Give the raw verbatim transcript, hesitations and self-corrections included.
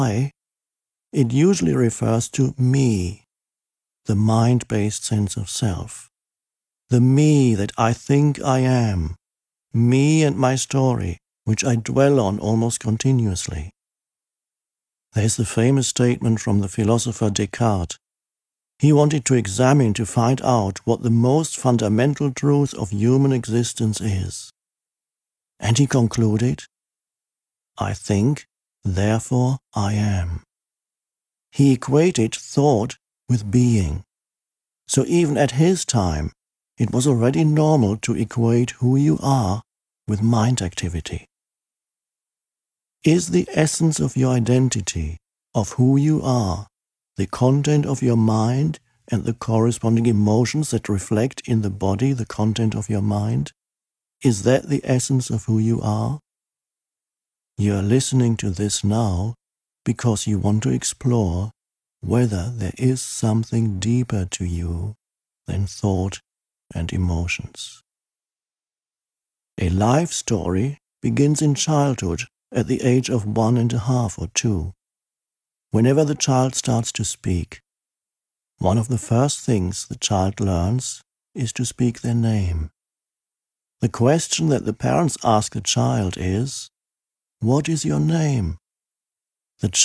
I, it usually refers to me, the mind-based sense of self, the me that I think I am, me and my story, which I dwell on almost continuously. There's the famous statement from the philosopher Descartes. He wanted to examine to find out what the most fundamental truth of human existence is. And he concluded, I think, therefore I am. He equated thought with being. So even at his time, it was already normal to equate who you are with mind activity. Is the essence of your identity, of who you are, the content of your mind and the corresponding emotions that reflect in the body the content of your mind? Is that the essence of who you are? You are listening to this now because you want to explore whether there is something deeper to you than thought and emotions. A life story begins in childhood at the age of one and a half or two. Whenever the child starts to speak, one of the first things the child learns is to speak their name. The question that the parents ask the child is, what is your name? The